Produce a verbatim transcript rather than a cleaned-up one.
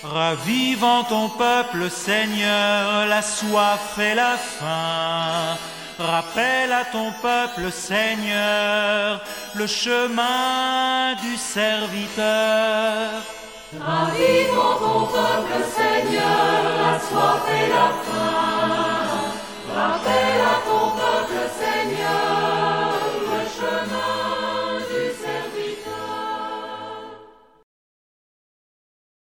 Ravivant ton peuple, Seigneur, la soif et la faim. Rappelle à ton peuple, Seigneur, le chemin du serviteur. Ravivant ton peuple, Seigneur, la soif et la faim.